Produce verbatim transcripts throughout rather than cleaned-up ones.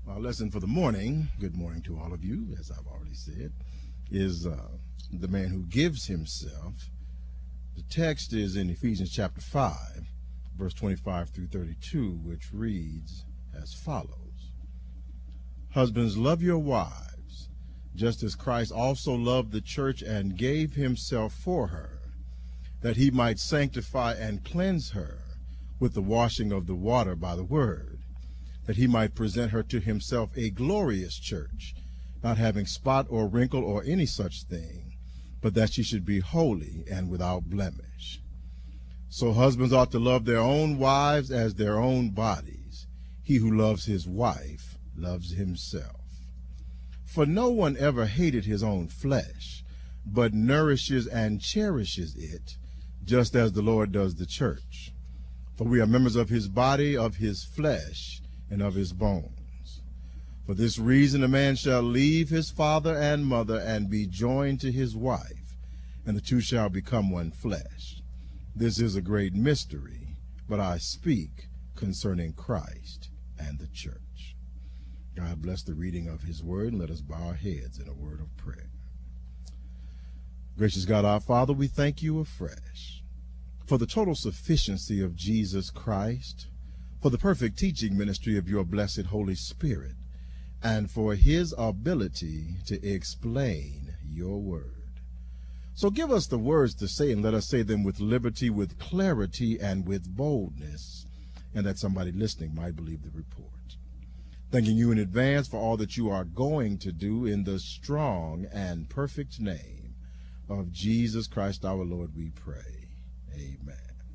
Our lesson for the morning, good morning to all of you, as I've already said, is uh, the man who gives himself. The text is in Ephesians chapter five, verse twenty-five through thirty-two, which reads as follows. Husbands, love your wives, just as Christ also loved the church and gave himself for her, that he might sanctify and cleanse her with the washing of the water by the word, that he might present her to himself a glorious church, not having spot or wrinkle or any such thing, but that she should be holy and without blemish. So husbands ought to love their own wives as their own bodies. He who loves his wife loves himself. For no one ever hated his own flesh, but nourishes and cherishes it, just as the Lord does the church. For we are members of his body, of his flesh, and of his bones. For this reason a man shall leave his father and mother and be joined to his wife, and the two shall become one flesh. This is a great mystery, but I speak concerning Christ and the church. God bless the reading of his word, and let us bow our heads in a word of prayer. Gracious God, our Father, we thank you afresh for the total sufficiency of Jesus Christ, for the perfect teaching ministry of your blessed Holy Spirit, and for his ability to explain your word. So give us the words to say, and let us say them with liberty, with clarity, and with boldness, and that somebody listening might believe the report. Thanking you in advance for all that you are going to do in the strong and perfect name of Jesus Christ our Lord, we pray. Amen.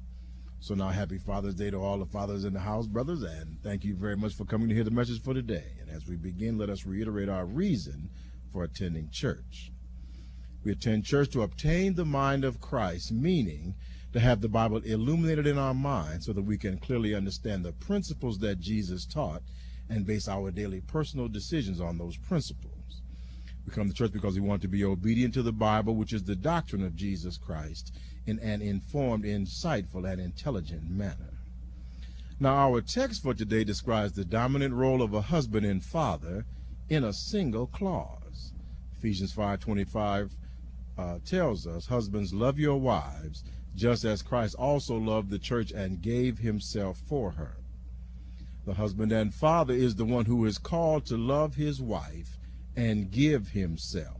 So now, happy Father's Day to all the fathers in the house, brothers, and thank you very much for coming to hear the message for today. And as we begin, let us reiterate our reason for attending church. We attend church to obtain the mind of Christ, meaning to have the Bible illuminated in our minds so that we can clearly understand the principles that Jesus taught and base our daily personal decisions on those principles. We come to church because we want to be obedient to the Bible, which is the doctrine of Jesus Christ, in an informed, insightful, and intelligent manner. Now, our text for today describes the dominant role of a husband and father in a single clause. Ephesians five twenty-five uh, tells us, husbands, love your wives, just as Christ also loved the church and gave himself for her. The husband and father is the one who is called to love his wife and give himself.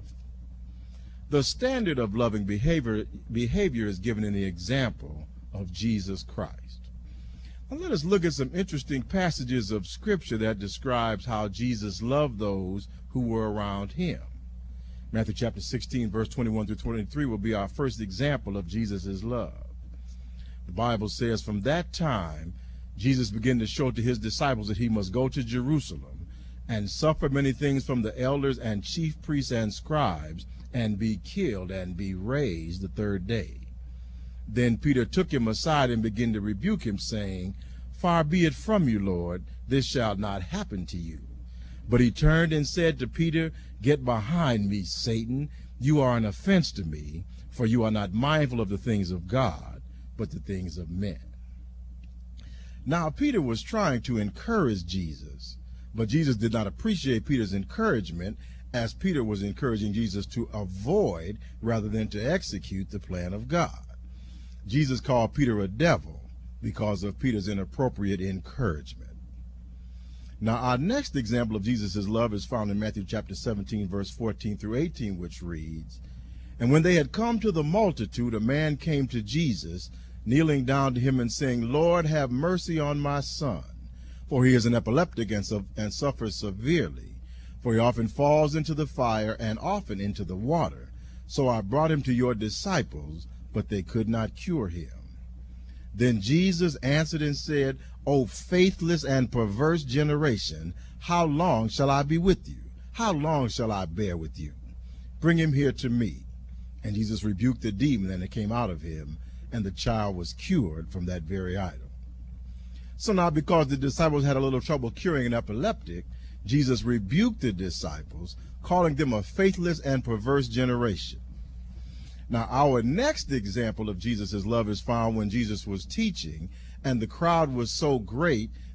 The standard of loving behavior, behavior is given in the example of Jesus Christ. Now let us look at some interesting passages of Scripture that describes how Jesus loved those who were around him. Matthew chapter sixteen, verse twenty-one through twenty-three will be our first example of Jesus' love. The Bible says, from that time, Jesus began to show to his disciples that he must go to Jerusalem and suffer many things from the elders and chief priests and scribes, and be killed and be raised the third day. Then Peter took him aside and began to rebuke him, saying, Far be it from you, Lord, this shall not happen to you. But he turned and said to Peter, Get behind me, Satan. You are an offense to me, for you are not mindful of the things of God, but the things of men. Now Peter was trying to encourage Jesus, but Jesus did not appreciate Peter's encouragement, as Peter was encouraging Jesus to avoid rather than to execute the plan of God. Jesus called Peter a devil because of Peter's inappropriate encouragement. Now, our next example of Jesus' love is found in Matthew chapter seventeen, verse fourteen through eighteen, which reads, And when they had come to the multitude, a man came to Jesus, kneeling down to him and saying, Lord, have mercy on my son, for he is an epileptic and, su- and suffers severely. For he often falls into the fire and often into the water. So I brought him to your disciples, but they could not cure him. Then Jesus answered and said, O faithless and perverse generation, how long shall I be with you? How long shall I bear with you? Bring him here to me. And Jesus rebuked the demon, and it came out of him, and the child was cured from that very item. So now, because the disciples had a little trouble curing an epileptic, Jesus rebuked the disciples, calling them a faithless and perverse generation. Now, our next example of Jesus' love is found when Jesus was teaching, and the crowd was so great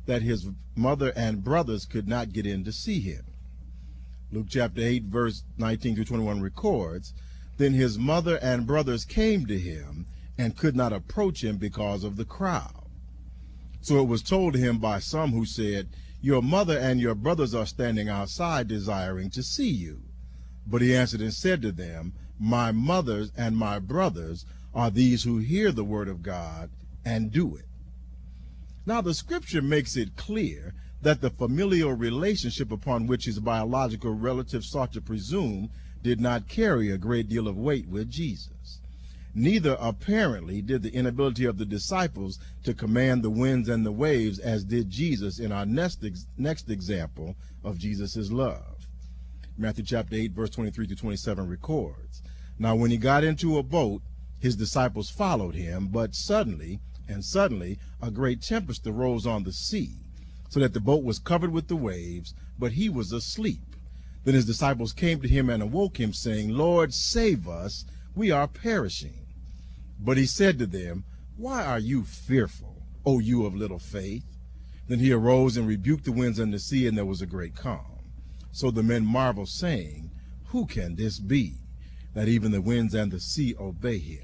that his mother and brothers could not get in to see him. Luke chapter eight, verse nineteen through twenty-one records, then his mother and brothers came to him and could not approach him because of the crowd. So it was told to him by some who said, your mother and your brothers are standing outside desiring to see you. But he answered and said to them, my mothers and my brothers are these who hear the word of God and do it. Now the scripture makes it clear that the familial relationship upon which his biological relatives sought to presume did not carry a great deal of weight with Jesus. Neither apparently did the inability of the disciples to command the winds and the waves as did Jesus in our next, ex next example of Jesus' love. Matthew chapter eight, verse twenty-three to twenty-seven records, now when he got into a boat, his disciples followed him, but suddenly, and suddenly, a great tempest arose on the sea, so that the boat was covered with the waves, but he was asleep. Then his disciples came to him and awoke him, saying, Lord, save us, we are perishing. But he said to them, why are you fearful, O you of little faith? Then he arose and rebuked the winds and the sea, and there was a great calm. So the men marveled, saying, who can this be, that even the winds and the sea obey him?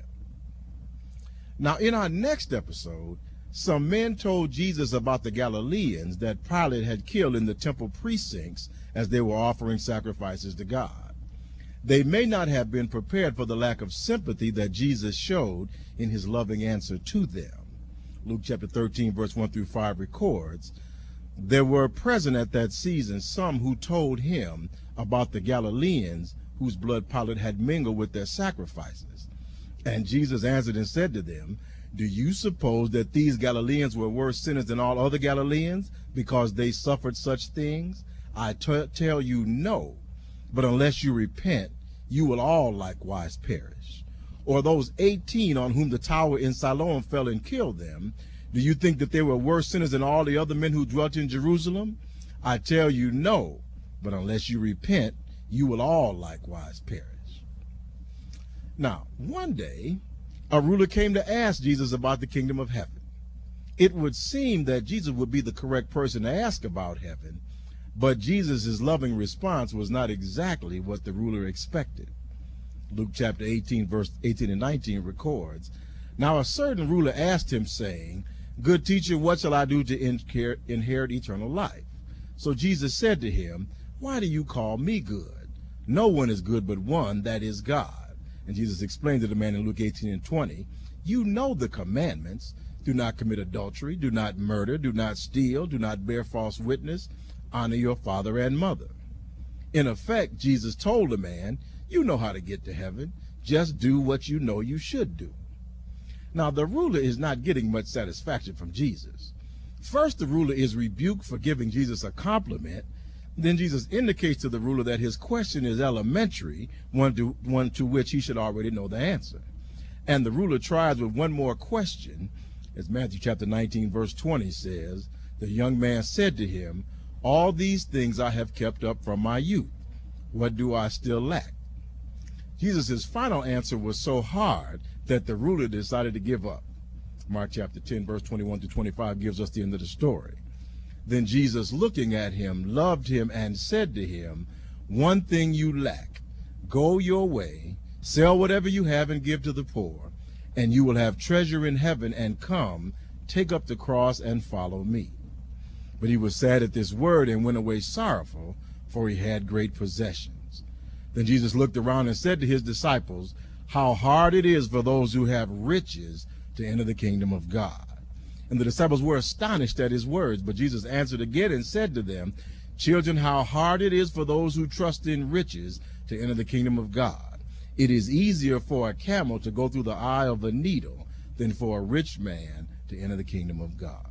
Now in our next episode, some men told Jesus about the Galileans that Pilate had killed in the temple precincts as they were offering sacrifices to God. They may not have been prepared for the lack of sympathy that Jesus showed in his loving answer to them. Luke chapter thirteen, verse one through five records, there were present at that season some who told him about the Galileans whose blood Pilate had mingled with their sacrifices. And Jesus answered and said to them, do you suppose that these Galileans were worse sinners than all other Galileans because they suffered such things? I t tell you no, but unless you repent, you will all likewise perish. Or those eighteen on whom the tower in Siloam fell and killed them, do you think that they were worse sinners than all the other men who dwelt in Jerusalem? I tell you no, but unless you repent, you will all likewise perish. Now, one day, a ruler came to ask Jesus about the kingdom of heaven. It would seem that Jesus would be the correct person to ask about heaven, but Jesus' loving response was not exactly what the ruler expected. Luke chapter eighteen, verse eighteen and nineteen records, now a certain ruler asked him, saying, good teacher, what shall I do to inherit eternal life? So Jesus said to him, why do you call me good? No one is good but one, that is God. And Jesus explained to the man in Luke eighteen and twenty, you know the commandments. Do not commit adultery, do not murder, do not steal, do not bear false witness, honor your father and mother. In effect, Jesus told the man, you know how to get to heaven. Just do what you know you should do. Now, the ruler is not getting much satisfaction from Jesus. First, the ruler is rebuked for giving Jesus a compliment. Then Jesus indicates to the ruler that his question is elementary, one to, one to which he should already know the answer. And the ruler tries with one more question, as Matthew chapter nineteen, verse twenty says, the young man said to him, all these things I have kept up from my youth. What do I still lack? Jesus' final answer was so hard that the ruler decided to give up. Mark chapter ten, verse twenty-one to twenty-five gives us the end of the story. Then Jesus, looking at him, loved him and said to him, one thing you lack. Go your way, sell whatever you have and give to the poor, and you will have treasure in heaven, and come, take up the cross and follow me. But he was sad at this word and went away sorrowful, for he had great possessions. Then Jesus looked around and said to his disciples, how hard it is for those who have riches to enter the kingdom of God. And the disciples were astonished at his words, but Jesus answered again and said to them, children, how hard it is for those who trust in riches to enter the kingdom of God. It is easier for a camel to go through the eye of a needle than for a rich man to enter the kingdom of God.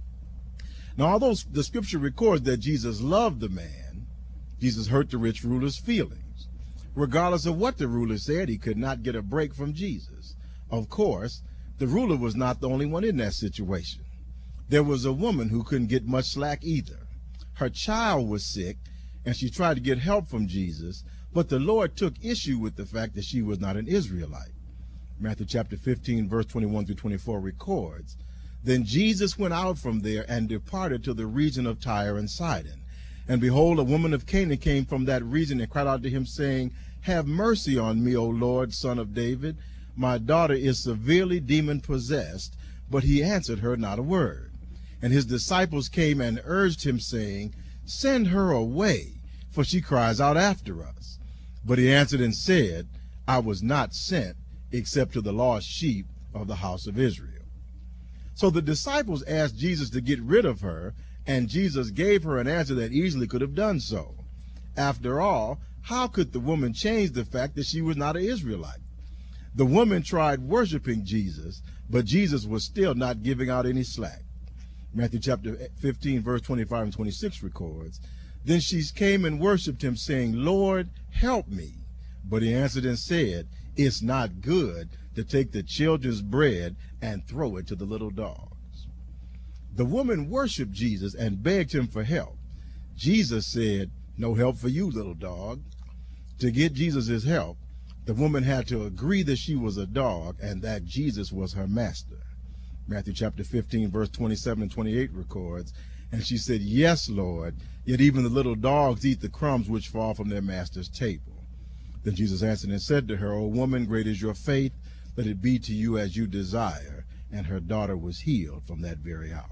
Now, although the scripture records that Jesus loved the man, Jesus hurt the rich ruler's feelings. Regardless of what the ruler said, he could not get a break from Jesus. Of course, the ruler was not the only one in that situation. There was a woman who couldn't get much slack either. Her child was sick, and she tried to get help from Jesus, but the Lord took issue with the fact that she was not an Israelite. Matthew chapter fifteen, verse twenty-one through twenty-four records, Then Jesus went out from there and departed to the region of Tyre and Sidon. And behold, a woman of Canaan came from that region and cried out to him, saying, Have mercy on me, O Lord, Son of David. My daughter is severely demon-possessed. But he answered her not a word. And his disciples came and urged him, saying, Send her away, for she cries out after us. But he answered and said, I was not sent except to the lost sheep of the house of Israel. So the disciples asked Jesus to get rid of her, and Jesus gave her an answer that easily could have done so. After all, how could the woman change the fact that she was not an Israelite? The woman tried worshiping Jesus, but Jesus was still not giving out any slack. Matthew chapter fifteen, verse twenty-five and twenty-six records, Then she came and worshipped him, saying, Lord, help me. But he answered and said, It's not good to take the children's bread and throw it to the little dogs. The woman worshiped Jesus and begged him for help. Jesus said, No help for you, little dog. To get Jesus' help, the woman had to agree that she was a dog and that Jesus was her master. Matthew chapter fifteen, verse twenty-seven and twenty-eight records, And she said, Yes, Lord, yet even the little dogs eat the crumbs which fall from their master's table. Then Jesus answered and said to her, O woman, great is your faith. Let it be to you as you desire. And her daughter was healed from that very hour.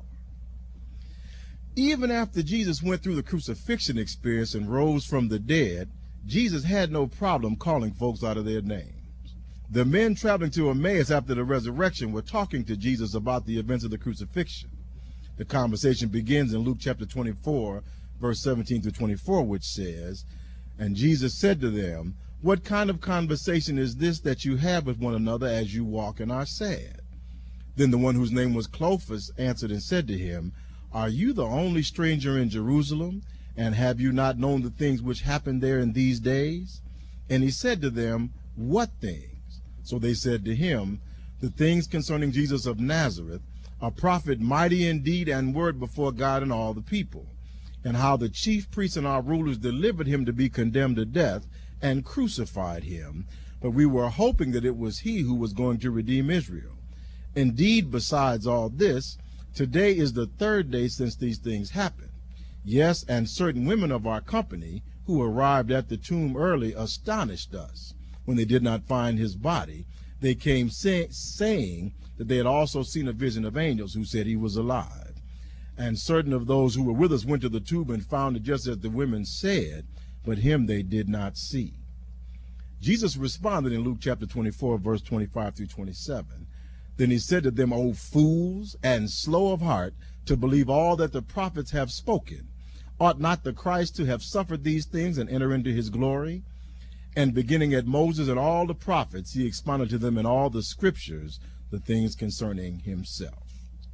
Even after Jesus went through the crucifixion experience and rose from the dead, Jesus had no problem calling folks out of their names. The men traveling to Emmaus after the resurrection were talking to Jesus about the events of the crucifixion. The conversation begins in Luke chapter twenty-four, verse seventeen through twenty-four, which says, And Jesus said to them, What kind of conversation is this that you have with one another as you walk and are sad? Then the one whose name was Clopas answered and said to him, Are you the only stranger in Jerusalem? And have you not known the things which happened there in these days? And he said to them, What things? So they said to him, The things concerning Jesus of Nazareth, a prophet mighty in deed and word before God and all the people, and how the chief priests and our rulers delivered him to be condemned to death and crucified him. But we were hoping that it was he who was going to redeem Israel. Indeed, besides all this, today is the third day since these things happened. Yes, and certain women of our company who arrived at the tomb early astonished us. When they did not find his body, they came say, saying that they had also seen a vision of angels who said he was alive. And certain of those who were with us went to the tomb and found it just as the women said, but him they did not see. Jesus responded in Luke chapter twenty-four, verse twenty-five through twenty-seven. Then he said to them, O fools, and slow of heart to believe all that the prophets have spoken. Ought not the Christ to have suffered these things and enter into his glory? And beginning at Moses and all the prophets, he expounded to them in all the scriptures the things concerning himself.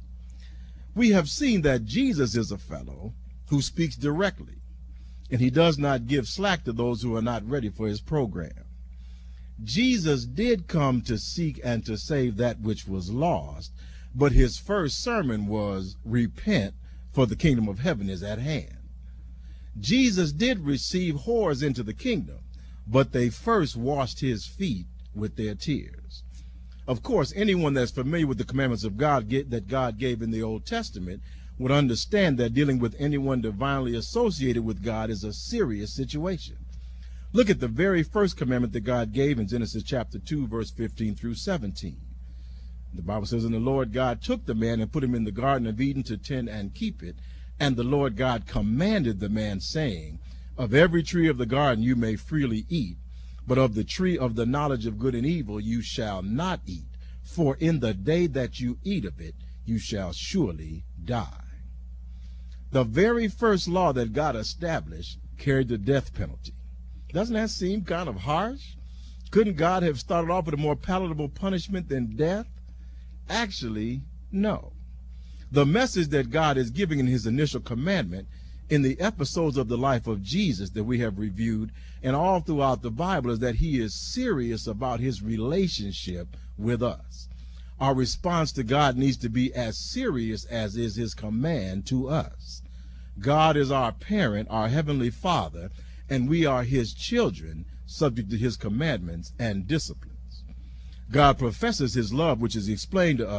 We have seen that Jesus is a fellow who speaks directly, and he does not give slack to those who are not ready for his program. Jesus did come to seek and to save that which was lost, but his first sermon was, Repent, for the kingdom of heaven is at hand. Jesus did receive whores into the kingdom, but they first washed his feet with their tears. Of course, anyone that's familiar with the commandments of God that God gave in the Old Testament would understand that dealing with anyone divinely associated with God is a serious situation. Look at the very first commandment that God gave in Genesis chapter two, verse fifteen through seventeen. The Bible says, And the Lord God took the man and put him in the Garden of Eden to tend and keep it. And the Lord God commanded the man, saying, Of every tree of the garden you may freely eat, but of the tree of the knowledge of good and evil you shall not eat, for in the day that you eat of it you shall surely die. The very first law that God established carried the death penalty. Doesn't that seem kind of harsh? Couldn't God have started off with a more palatable punishment than death? Actually, no. The message that God is giving in his initial commandment in the episodes of the life of Jesus that we have reviewed and all throughout the Bible is that he is serious about his relationship with us. Our response to God needs to be as serious as is his command to us. God is our parent, our heavenly Father, and we are his children, subject to his commandments and disciplines. God professes his love, which is explained to us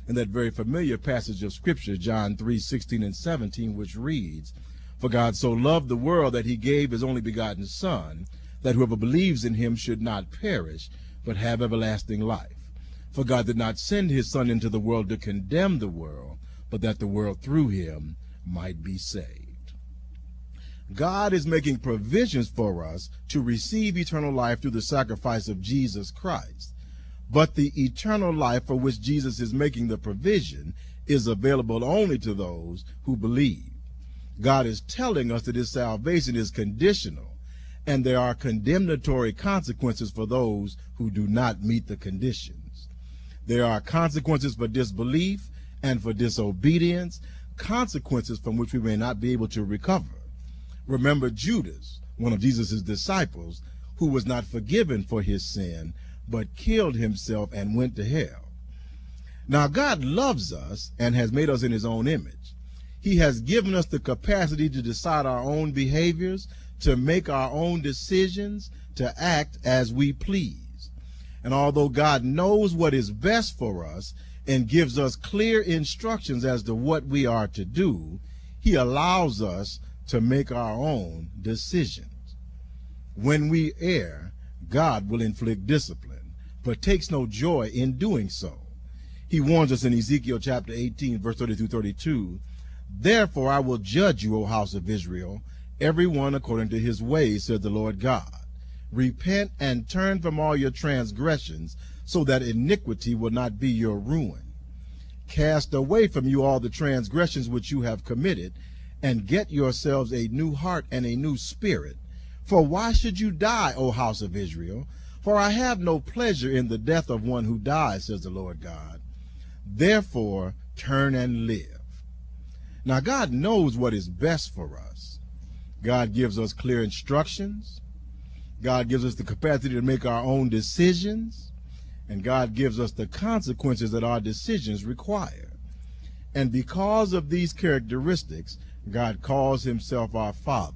in that very familiar passage of Scripture, John three sixteen and seventeen, which reads, "For God so loved the world that he gave his only begotten Son, that whoever believes in him should not perish, but have everlasting life. For God did not send his Son into the world to condemn the world, but that the world through him might be saved." God is making provisions for us to receive eternal life through the sacrifice of Jesus Christ. But the eternal life for which Jesus is making the provision is available only to those who believe. God is telling us that his salvation is conditional, and there are condemnatory consequences for those who do not meet the conditions. There are consequences for disbelief and for disobedience, consequences from which we may not be able to recover. Remember Judas, one of Jesus' disciples, who was not forgiven for his sin, but killed himself and went to hell. Now, God loves us and has made us in his own image. He has given us the capacity to decide our own behaviors, to make our own decisions, to act as we please. And although God knows what is best for us and gives us clear instructions as to what we are to do, he allows us to make our own decisions. When we err, God will inflict discipline, but takes no joy in doing so. He warns us in Ezekiel chapter eighteen, verse thirty through thirty-two, "Therefore I will judge you, O house of Israel, every one according to his ways, said the Lord God. Repent and turn from all your transgressions, so that iniquity will not be your ruin. Cast away from you all the transgressions which you have committed, and get yourselves a new heart and a new spirit. For why should you die, O house of Israel? For I have no pleasure in the death of one who dies, says the Lord God. Therefore turn and live." Now, God knows what is best for us. God gives us clear instructions. God gives us the capacity to make our own decisions. And God gives us the consequences that our decisions require. And because of these characteristics, God calls himself our Father.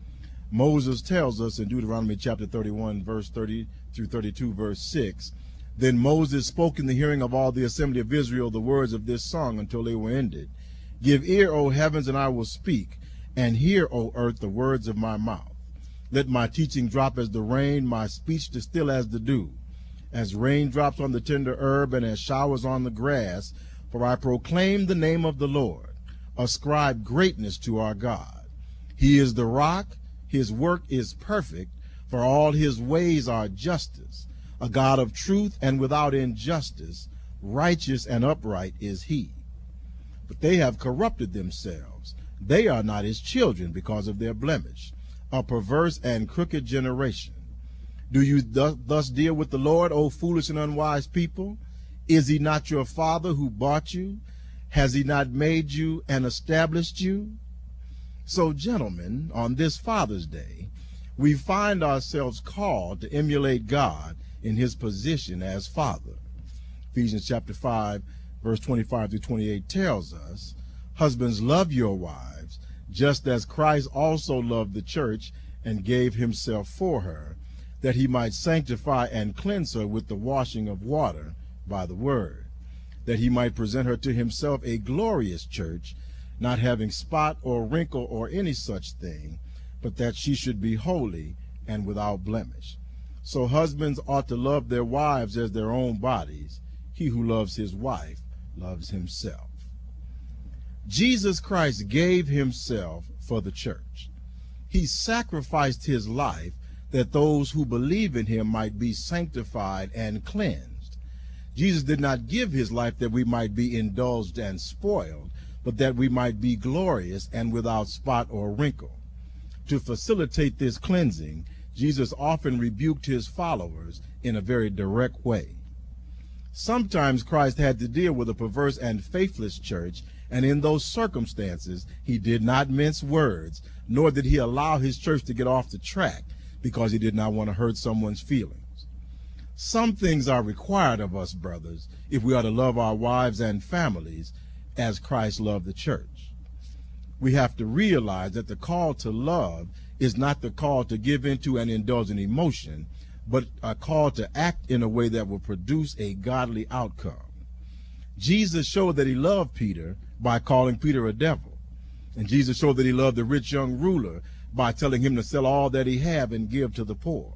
Moses tells us in Deuteronomy chapter thirty-one, verse thirty through thirty-two, verse six, "Then Moses spoke in the hearing of all the assembly of Israel the words of this song until they were ended. Give ear, O heavens, and I will speak, and hear, O earth, the words of my mouth. Let my teaching drop as the rain, my speech distill as the dew, as raindrops on the tender herb and as showers on the grass. For I proclaim the name of the Lord. Ascribe greatness to our God. He is the rock, his work is perfect, for all his ways are justice. A God of truth and without injustice, righteous and upright is he. But they have corrupted themselves. They are not his children because of their blemish, a perverse and crooked generation. Do you thus, thus deal with the Lord, O foolish and unwise people? Is he not your father who bought you? Has he not made you and established you?" So, gentlemen, on this Father's Day, we find ourselves called to emulate God in his position as Father. Ephesians chapter five, verse twenty-five through twenty-eight tells us, "Husbands, love your wives, just as Christ also loved the church and gave himself for her, that he might sanctify and cleanse her with the washing of water by the word, that he might present her to himself a glorious church, not having spot or wrinkle or any such thing, but that she should be holy and without blemish. So husbands ought to love their wives as their own bodies. He who loves his wife loves himself." Jesus Christ gave himself for the church. He sacrificed his life that those who believe in him might be sanctified and cleansed. Jesus did not give his life that we might be indulged and spoiled, but that we might be glorious and without spot or wrinkle. To facilitate this cleansing, Jesus often rebuked his followers in a very direct way. Sometimes Christ had to deal with a perverse and faithless church, and in those circumstances, he did not mince words, nor did he allow his church to get off the track because he did not want to hurt someone's feelings. Some things are required of us, brothers, if we are to love our wives and families as Christ loved the church. We have to realize that the call to love is not the call to give into and indulge in emotion, but a call to act in a way that will produce a godly outcome. Jesus showed that he loved Peter by calling Peter a devil. And Jesus showed that he loved the rich young ruler by telling him to sell all that he had and give to the poor.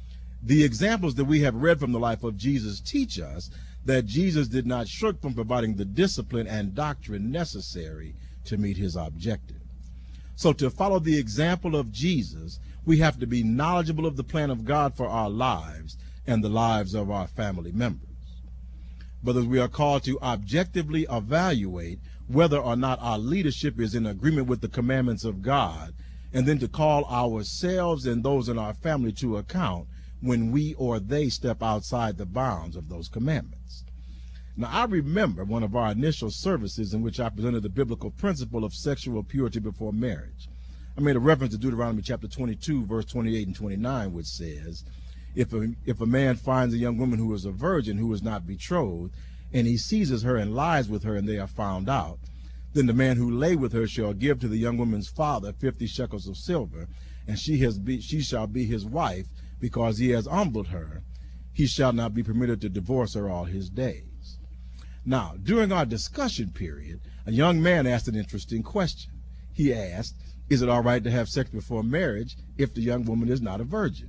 The examples that we have read from the life of Jesus teach us that Jesus did not shirk from providing the discipline and doctrine necessary to meet his objective. So to follow the example of Jesus, we have to be knowledgeable of the plan of God for our lives and the lives of our family members. Brothers, we are called to objectively evaluate whether or not our leadership is in agreement with the commandments of God, and then to call ourselves and those in our family to account when we or they step outside the bounds of those commandments. Now, I remember one of our initial services in which I presented the biblical principle of sexual purity before marriage. I made a reference to Deuteronomy chapter twenty-two, verse twenty-eight and twenty-nine, which says, if a, if a man finds a young woman who is a virgin, who is not betrothed, and he seizes her and lies with her, and they are found out, then the man who lay with her shall give to the young woman's father fifty shekels of silver, and she has be, she shall be his wife, because he has humbled her. He shall not be permitted to divorce her all his days. Now, during our discussion period, a young man asked an interesting question. He asked, is it all right to have sex before marriage if the young woman is not a virgin?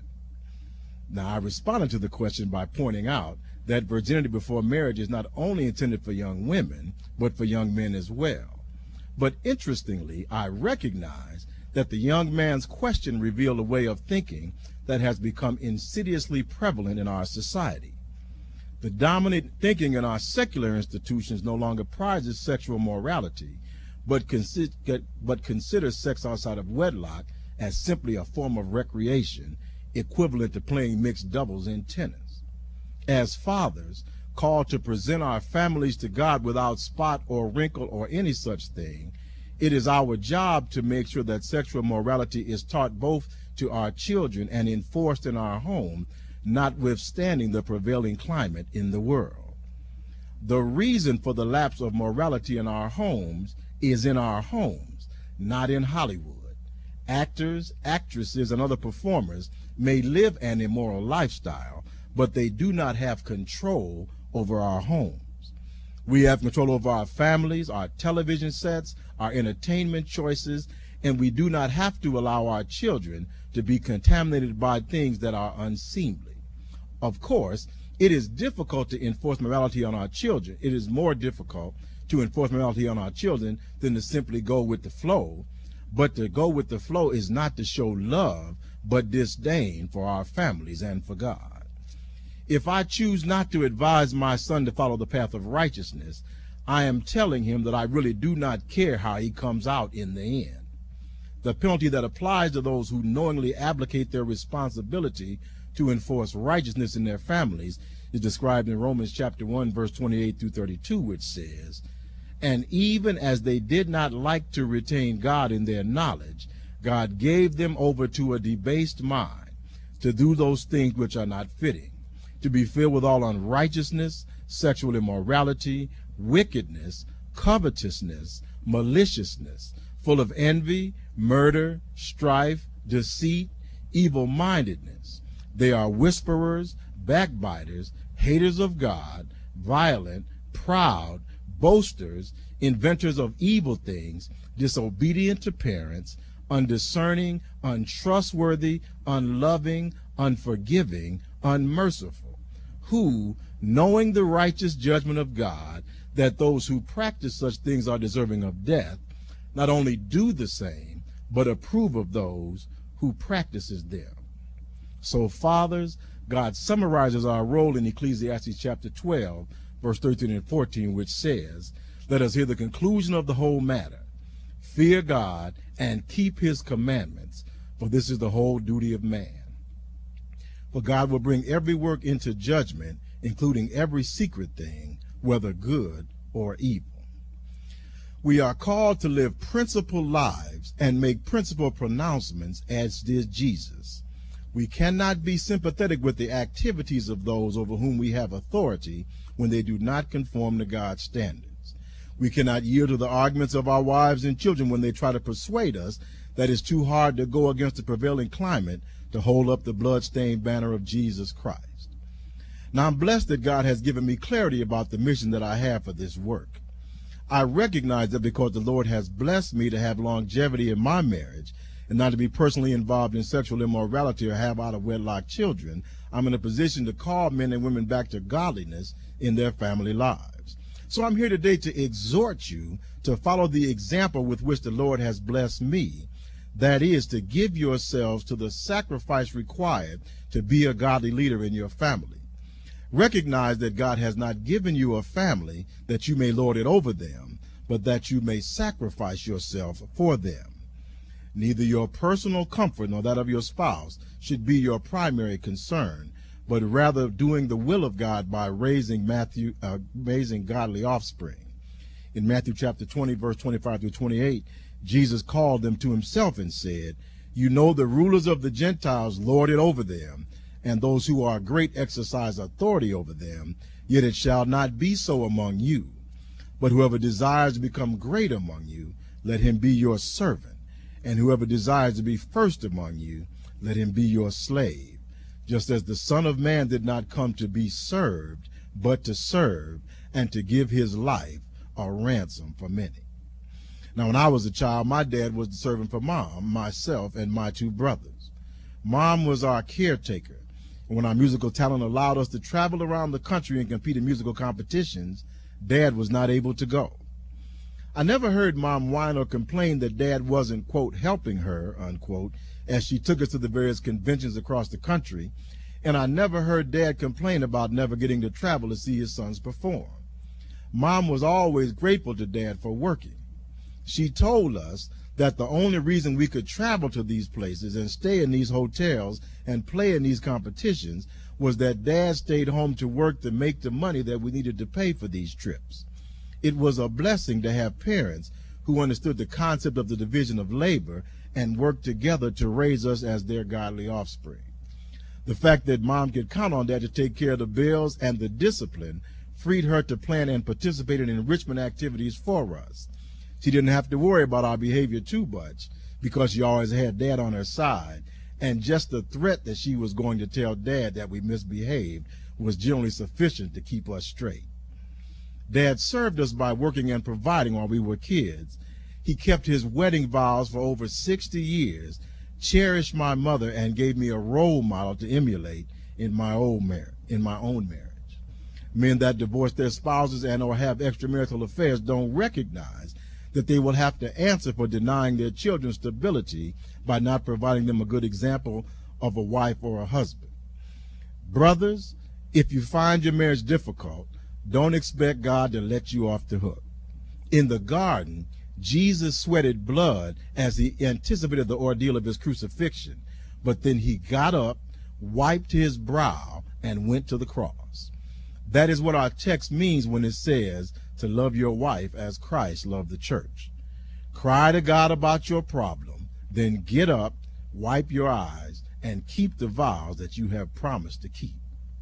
Now, I responded to the question by pointing out that virginity before marriage is not only intended for young women, but for young men as well. But interestingly, I recognize that the young man's question revealed a way of thinking that has become insidiously prevalent in our society. The dominant thinking in our secular institutions no longer prizes sexual morality, but, consi but considers sex outside of wedlock as simply a form of recreation, equivalent to playing mixed doubles in tennis. As fathers, called to present our families to God without spot or wrinkle or any such thing, it is our job to make sure that sexual morality is taught both to our children and enforced in our home, notwithstanding the prevailing climate in the world. The reason for the lapse of morality in our homes is in our homes, not in Hollywood. Actors, actresses, and other performers may live an immoral lifestyle, but they do not have control over our homes. We have control over our families, our television sets, our entertainment choices, and we do not have to allow our children to be contaminated by things that are unseemly. Of course, it is difficult to enforce morality on our children. It is more difficult to enforce morality on our children than to simply go with the flow. But to go with the flow is not to show love, but disdain for our families and for God. If I choose not to advise my son to follow the path of righteousness, I am telling him that I really do not care how he comes out in the end. The penalty that applies to those who knowingly abdicate their responsibility to enforce righteousness in their families is described in Romans chapter one, verse twenty-eight through thirty-two, which says, and even as they did not like to retain God in their knowledge, God gave them over to a debased mind to do those things which are not fitting, to be filled with all unrighteousness, sexual immorality, wickedness, covetousness, maliciousness, full of envy, murder, strife, deceit, evil-mindedness. They are whisperers, backbiters, haters of God, violent, proud, boasters, inventors of evil things, disobedient to parents, undiscerning, untrustworthy, unloving, unforgiving, unmerciful, who, knowing the righteous judgment of God, that those who practice such things are deserving of death, not only do the same, but approve of those who practices them. So, fathers, God summarizes our role in Ecclesiastes chapter twelve, verse thirteen and fourteen, which says, let us hear the conclusion of the whole matter. Fear God and keep his commandments, for this is the whole duty of man. For God will bring every work into judgment, including every secret thing, whether good or evil. We are called to live principled lives and make principled pronouncements, as did Jesus. We cannot be sympathetic with the activities of those over whom we have authority when they do not conform to God's standards. We cannot yield to the arguments of our wives and children when they try to persuade us that it's too hard to go against the prevailing climate to hold up the blood-stained banner of Jesus Christ. Now, I'm blessed that God has given me clarity about the mission that I have for this work. I recognize that because the Lord has blessed me to have longevity in my marriage and not to be personally involved in sexual immorality or have out-of-wedlock children, I'm in a position to call men and women back to godliness in their family lives. So I'm here today to exhort you to follow the example with which the Lord has blessed me. That is, to give yourselves to the sacrifice required to be a godly leader in your family. Recognize that God has not given you a family that you may lord it over them, but that you may sacrifice yourself for them. Neither your personal comfort nor that of your spouse should be your primary concern, but rather doing the will of God by raising Matthew, uh, raising godly offspring. In Matthew chapter twenty, verse twenty-five through twenty-eight, Jesus called them to himself and said, "You know the rulers of the Gentiles lord it over them, and those who are great exercise authority over them, yet it shall not be so among you. But whoever desires to become great among you, let him be your servant. And whoever desires to be first among you, let him be your slave. Just as the Son of Man did not come to be served, but to serve, and to give his life a ransom for many." Now, when I was a child, my dad was the servant for Mom, myself, and my two brothers. Mom was our caretaker. When our musical talent allowed us to travel around the country and compete in musical competitions, Dad was not able to go. I never heard Mom whine or complain that Dad wasn't, quote, helping her, unquote, as she took us to the various conventions across the country, and I never heard Dad complain about never getting to travel to see his sons perform. Mom was always grateful to Dad for working. She told us that the only reason we could travel to these places and stay in these hotels and play in these competitions was that Dad stayed home to work to make the money that we needed to pay for these trips. It was a blessing to have parents who understood the concept of the division of labor and worked together to raise us as their godly offspring. The fact that Mom could count on Dad to take care of the bills and the discipline freed her to plan and participate in enrichment activities for us. She didn't have to worry about our behavior too much because she always had Dad on her side, and just the threat that she was going to tell Dad that we misbehaved was generally sufficient to keep us straight. Dad served us by working and providing while we were kids. He kept his wedding vows for over sixty years, cherished my mother, and gave me a role model to emulate in my own marriage, in my own marriage. Men that divorce their spouses and or have extramarital affairs don't recognize that they will have to answer for denying their children stability by not providing them a good example of a wife or a husband. Brothers, if you find your marriage difficult, don't expect God to let you off the hook. In the garden, Jesus sweated blood as he anticipated the ordeal of his crucifixion, but then he got up, wiped his brow, and went to the cross. That is what our text means when it says to love your wife as Christ loved the church. Cry to God about your problem, then get up, wipe your eyes, and keep the vows that you have promised to keep.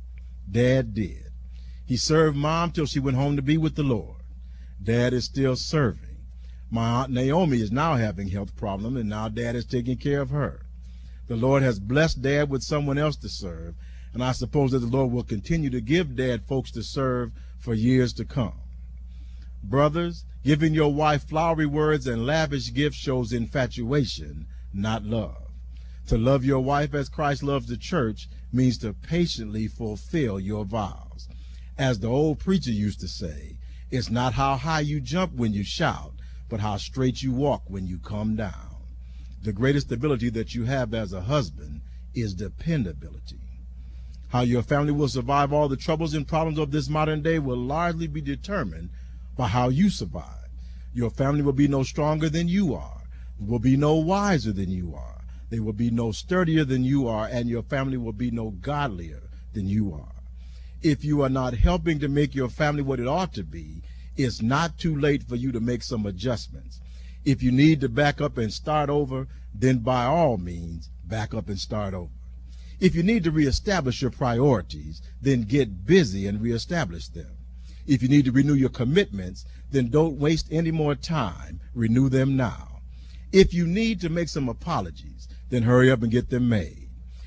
Dad did. He served Mom till she went home to be with the Lord. Dad is still serving. My Aunt Naomi is now having health problems, and now Dad is taking care of her. The Lord has blessed Dad with someone else to serve, and I suppose that the Lord will continue to give Dad folks to serve for years to come. Brothers, giving your wife flowery words and lavish gifts shows infatuation, not love. To love your wife as Christ loves the church means to patiently fulfill your vows. As the old preacher used to say, it's not how high you jump when you shout, but how straight you walk when you come down. The greatest ability that you have as a husband is dependability. How your family will survive all the troubles and problems of this modern day will largely be determined by how you survive. Your family will be no stronger than you are, will be no wiser than you are, they will be no sturdier than you are, and your family will be no godlier than you are. If you are not helping to make your family what it ought to be, it's not too late for you to make some adjustments. If you need to back up and start over, then by all means, back up and start over. If you need to reestablish your priorities, then get busy and reestablish them. If you need to renew your commitments, then don't waste any more time. Renew them now. If you need to make some apologies, then hurry up and get them made.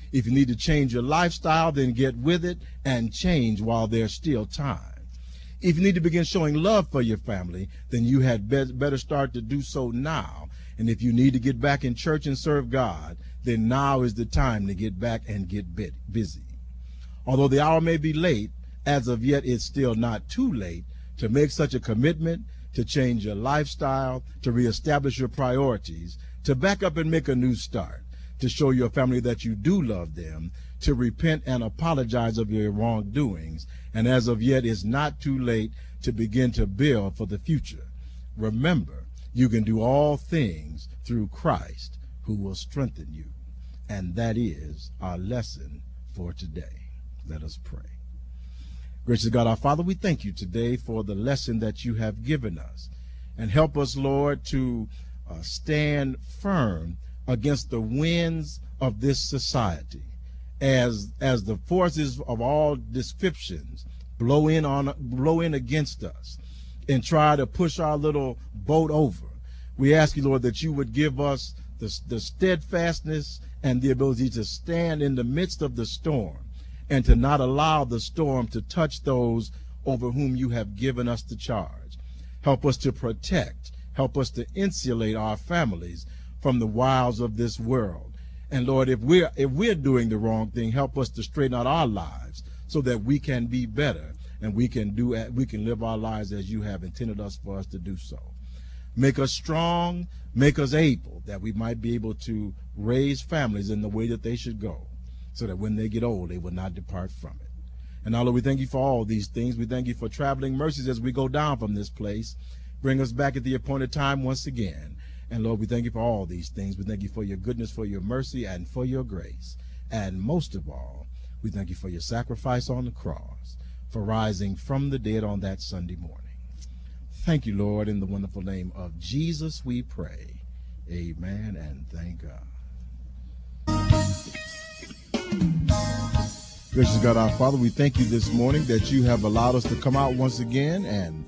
If you need to change your lifestyle, then get with it and change while there's still time. If you need to begin showing love for your family, then you had be- better start to do so now. And if you need to get back in church and serve God, then now is the time to get back and get bit busy. Although the hour may be late, as of yet it's still not too late to make such a commitment, to change your lifestyle, to reestablish your priorities, to back up and make a new start, to show your family that you do love them, to repent and apologize of your wrongdoings. And as of yet, it's not too late to begin to build for the future. Remember, you can do all things through Christ who will strengthen you. And that is our lesson for today. Let us pray. Gracious God, our Father, we thank you today for the lesson that you have given us. And help us, Lord, to uh, stand firm against the winds of this society as as the forces of all descriptions blow in on blow in against us and try to push our little boat over. We ask you, Lord, that you would give us the, the steadfastness and the ability to stand in the midst of the storm and to not allow the storm to touch those over whom you have given us the charge. Help us to protect, help us to insulate our families from the wiles of this world. And Lord, if we're if we're doing the wrong thing, help us to straighten out our lives so that we can be better and we can do we can live our lives as you have intended us for us to do so. Make us strong, make us able, that we might be able to raise families in the way that they should go, so that when they get old, they will not depart from it. And now, Lord, we thank you for all these things. We thank you for traveling mercies as we go down from this place. Bring us back at the appointed time once again. And Lord, we thank you for all these things. We thank you for your goodness, for your mercy, and for your grace. And most of all, we thank you for your sacrifice on the cross, for rising from the dead on that Sunday morning. Thank you, Lord, in the wonderful name of Jesus we pray. Amen, and thank God. Gracious God, our Father, we thank you this morning that you have allowed us to come out once again and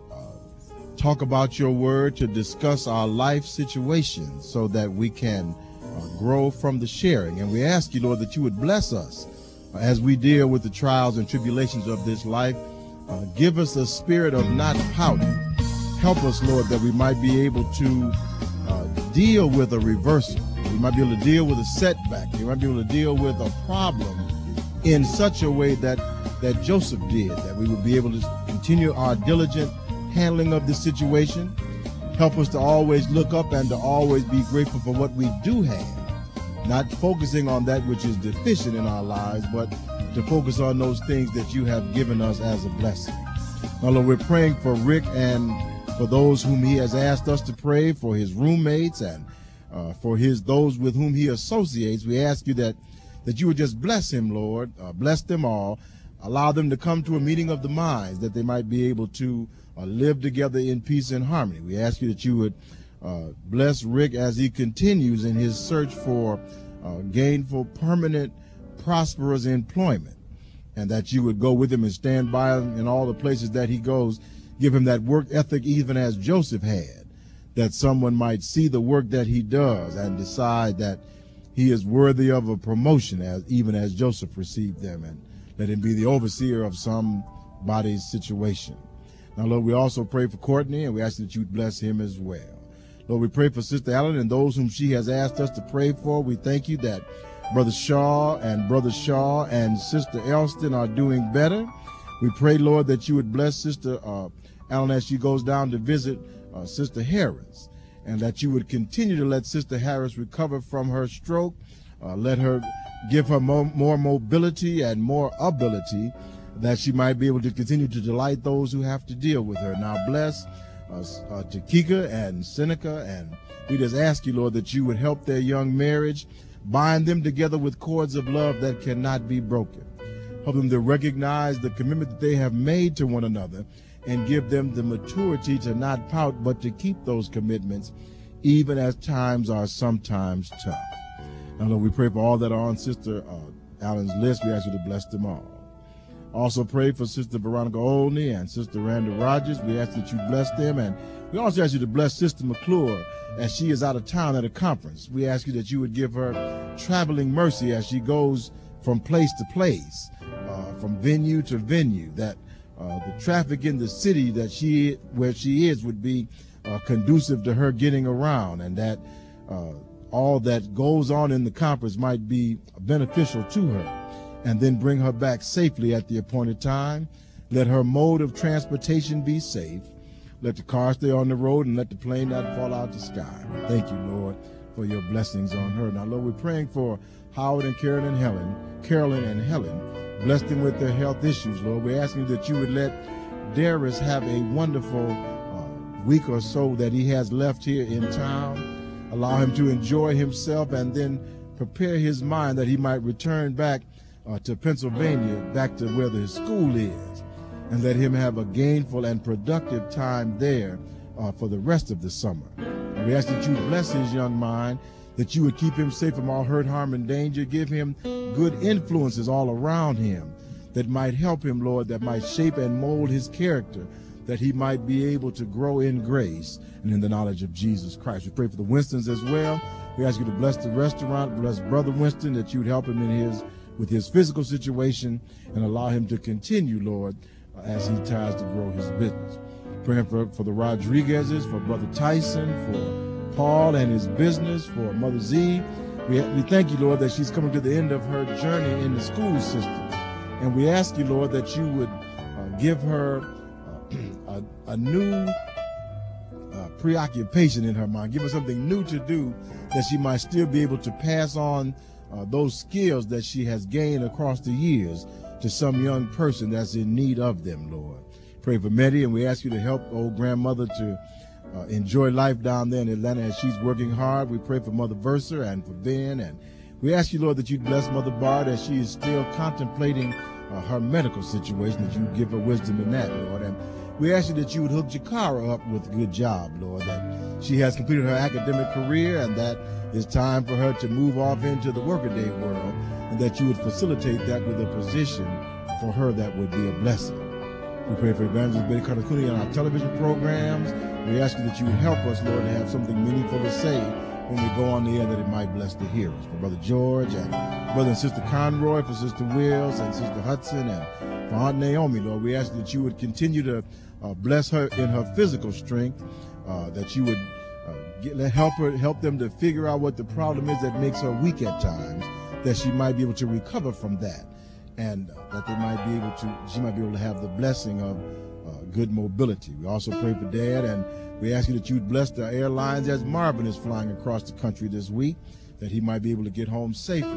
talk about your word, to discuss our life situations so that we can uh, grow from the sharing. And we ask you, Lord, that you would bless us uh, as we deal with the trials and tribulations of this life. Uh, give us a spirit of not pouting. Help us, Lord, that we might be able to uh, deal with a reversal. We might be able to deal with a setback. We might be able to deal with a problem in such a way that, that Joseph did, that we would be able to continue our diligent handling of this situation. Help us to always look up and to always be grateful for what we do have, not focusing on that which is deficient in our lives, but to focus on those things that you have given us as a blessing. Now, Lord, we're praying for Rick and for those whom he has asked us to pray, for his roommates and uh, for his those with whom he associates. We ask you that that you would just bless him, Lord, uh, bless them all, allow them to come to a meeting of the minds, that they might be able to Uh, live together in peace and harmony. We ask you that you would uh, bless Rick as he continues in his search for uh, gainful, permanent, prosperous employment, and that you would go with him and stand by him in all the places that he goes. Give him that work ethic even as Joseph had, that someone might see the work that he does and decide that he is worthy of a promotion, as even as Joseph received them, and let him be the overseer of somebody's situation. Now, Lord, we also pray for Courtney, and we ask that you would bless him as well. Lord, we pray for Sister Allen and those whom she has asked us to pray for. We thank you that Brother Shaw and Brother Shaw and Sister Elston are doing better. We pray, Lord, that you would bless Sister uh, Allen as she goes down to visit uh, Sister Harris, and that you would continue to let Sister Harris recover from her stroke. Uh, let her give her more, more mobility and more ability, that she might be able to continue to delight those who have to deal with her. Now bless uh, uh, Takika and Seneca, and we just ask you, Lord, that you would help their young marriage, bind them together with cords of love that cannot be broken. Help them to recognize the commitment that they have made to one another, and give them the maturity to not pout, but to keep those commitments, even as times are sometimes tough. Now, Lord, we pray for all that are on Sister uh, Allen's list. We ask you to bless them all. Also pray for Sister Veronica Olney and Sister Randa Rogers. We ask that you bless them, and we also ask you to bless Sister McClure as she is out of town at a conference. We ask you that you would give her traveling mercy as she goes from place to place, uh, from venue to venue, that uh, the traffic in the city that she where she is would be uh, conducive to her getting around, and that uh, all that goes on in the conference might be beneficial to her, and then bring her back safely at the appointed time. Let her mode of transportation be safe. Let the car stay on the road, and let the plane not fall out the sky. Thank you, Lord, for your blessings on her. Now, Lord, we're praying for Howard and Carolyn and Helen, Carolyn and Helen. Bless them with their health issues, Lord. We're asking that you would let Darius have a wonderful uh, week or so that he has left here in town. Allow him to enjoy himself, and then prepare his mind that he might return back uh, to Pennsylvania, back to where his school is, and let him have a gainful and productive time there uh, for the rest of the summer. And we ask that you bless his young mind, that you would keep him safe from all hurt, harm, and danger. Give him good influences all around him that might help him, Lord, that might shape and mold his character, that he might be able to grow in grace and in the knowledge of Jesus Christ. We pray for the Winstons as well. We ask you to bless the restaurant, bless Brother Winston, that you would help him in his with his physical situation and allow him to continue, Lord, as he tries to grow his business. Praying for, for the Rodriguezes, for Brother Tyson, for Paul and his business, for Mother Z. We, we thank you, Lord, that she's coming to the end of her journey in the school system. And we ask you, Lord, that you would uh, give her uh, a, a new uh, preoccupation in her mind. Give her something new to do, that she might still be able to pass on uh, those skills that she has gained across the years to some young person that's in need of them, Lord. Pray for Meddy, and we ask you to help old grandmother to uh, enjoy life down there in Atlanta as she's working hard. We pray for Mother Verser and for Ben, and we ask you, Lord, that you bless Mother Bard as she is still contemplating uh, her medical situation, that you give her wisdom in that, Lord. And we ask you that you would hook Jakara up with a good job, Lord, that she has completed her academic career and that it's time for her to move off into the workaday world, and that you would facilitate that with a position for her that would be a blessing. We pray for Evangelist Betty Katakuni on our television programs. We ask you that you would help us, Lord, to have something meaningful to say when we go on the air, that it might bless the hearers. For Brother George and Brother and Sister Conroy, for Sister Wills and Sister Hudson, and for Aunt Naomi, Lord, we ask that you would continue to uh, bless her in her physical strength, uh, that you would uh, get, help her, help them to figure out what the problem is that makes her weak at times, that she might be able to recover from that, and uh, that they might be able to, she might be able to have the blessing of uh, good mobility. We also pray for Dad, and we ask you that you'd bless the airlines as Marvin is flying across the country this week, that he might be able to get home safely,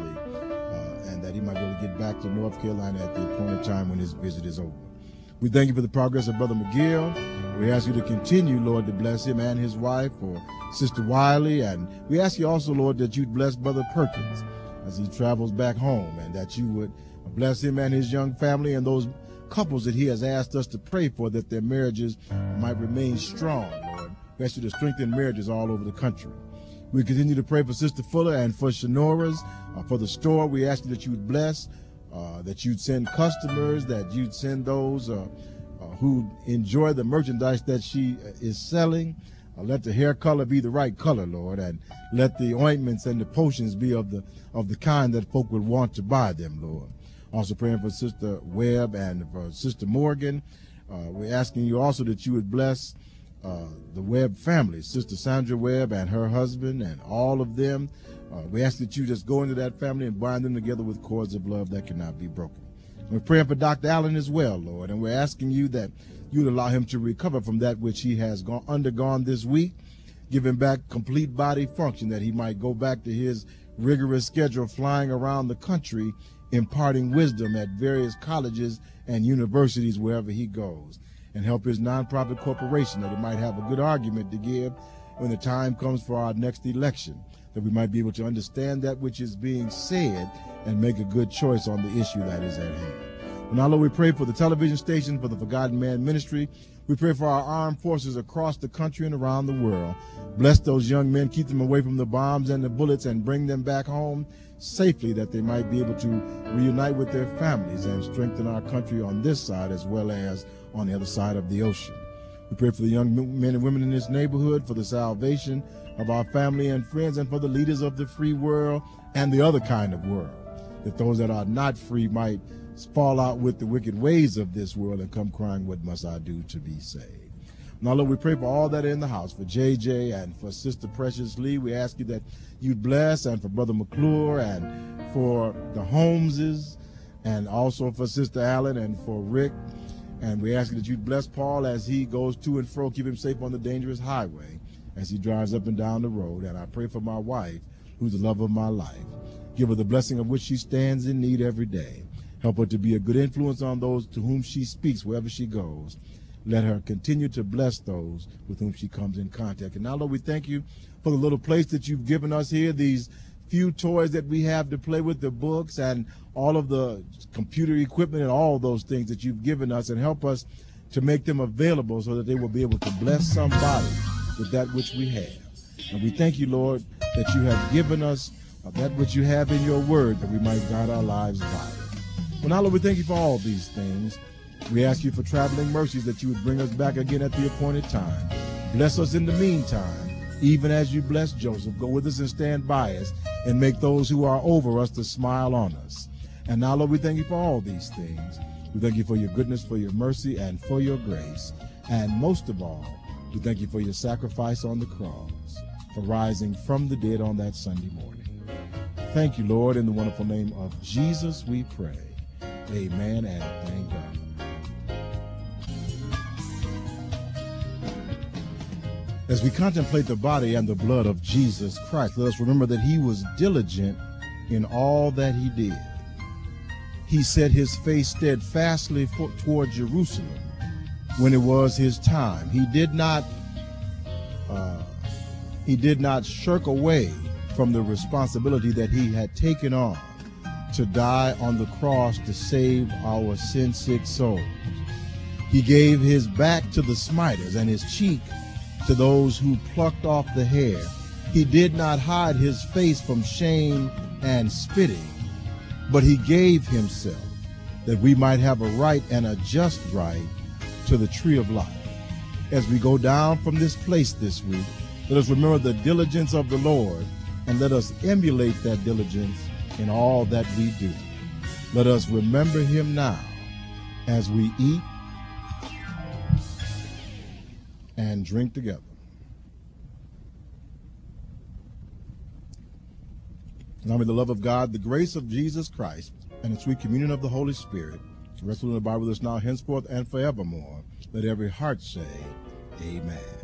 uh, and that he might be able to get back to North Carolina at the appointed time when his visit is over. We thank you for the progress of Brother McGill. We ask you to continue, Lord, to bless him and his wife, or Sister Wiley, and we ask you also, Lord, that you'd bless Brother Perkins as he travels back home, and that you would bless him and his young family and those couples that he has asked us to pray for, that their marriages might remain strong, Lord. We ask you to strengthen marriages all over the country. We continue to pray for Sister Fuller and for Shanora's, uh, for the store. We ask you that you would bless, uh, that you'd send customers, that you'd send those uh, uh, who enjoy the merchandise that she is selling. Uh, let the hair color be the right color, Lord, and let the ointments and the potions be of the of the kind that folk would want to buy them, Lord. Also praying for Sister Webb and for Sister Morgan. Uh, we're asking you also that you would bless uh, the Webb family, Sister Sandra Webb and her husband and all of them. Uh, we ask that you just go into that family and bind them together with cords of love that cannot be broken. We're praying for Doctor Allen as well, Lord, and we're asking you that you'd allow him to recover from that which he has gone, undergone this week. Give him back complete body function, that he might go back to his rigorous schedule flying around the country, imparting wisdom at various colleges and universities wherever he goes, and help his nonprofit corporation, that it might have a good argument to give when the time comes for our next election, that we might be able to understand that which is being said and make a good choice on the issue that is at hand. Now, Lord, we pray for the television station, for the Forgotten Man Ministry. We pray for our armed forces across the country and around the world. Bless those young men, keep them away from the bombs and the bullets, and bring them back home safely, that they might be able to reunite with their families and strengthen our country on this side as well as on the other side of the ocean. We pray for the young men and women in this neighborhood, for the salvation of our family and friends, and for the leaders of the free world and the other kind of world, that those that are not free might fall out with the wicked ways of this world and come crying, what must I do to be saved? Now, Lord, we pray for all that are in the house, for J J and for Sister Precious Lee. We ask you that you'd bless, and for Brother McClure, and for the Holmeses, and also for Sister Allen and for Rick. And we ask you that you'd bless Paul as he goes to and fro, keep him safe on the dangerous highway as he drives up and down the road. And I pray for my wife, who's the love of my life. Give her the blessing of which she stands in need every day. Help her to be a good influence on those to whom she speaks wherever she goes. Let her continue to bless those with whom she comes in contact. And now, Lord, we thank you for the little place that you've given us here, these few toys that we have to play with, the books and all of the computer equipment and all those things that you've given us, and help us to make them available so that they will be able to bless somebody with that which we have. And we thank you, Lord, that you have given us that which you have in your word, that we might guide our lives by it. Well, now, Lord, we thank you for all these things. We ask you for traveling mercies, that you would bring us back again at the appointed time. Bless us in the meantime, even as you bless Joseph. Go with us and stand by us, and make those who are over us to smile on us. And now, Lord, we thank you for all these things. We thank you for your goodness, for your mercy, and for your grace. And most of all, we thank you for your sacrifice on the cross, for rising from the dead on that Sunday morning. Thank you, Lord. In the wonderful name of Jesus we pray. Amen, and thank God. As we contemplate the body and the blood of Jesus Christ, let us remember that he was diligent in all that he did. He set his face steadfastly for, toward Jerusalem when it was his time. He did not, uh, he did not shirk away from the responsibility that he had taken on to die on the cross to save our sin-sick souls. He gave his back to the smiters and his cheek to those who plucked off the hair. He did not hide his face from shame and spitting, but he gave himself that we might have a right and a just right to the tree of life. As we go down from this place this week, let us remember the diligence of the Lord, and let us emulate that diligence in all that we do. Let us remember him now as we eat and drink together. Now may the love of God, the grace of Jesus Christ, and the sweet communion of the Holy Spirit rest on the Bible with us now, henceforth, and forevermore. Let every heart say, amen.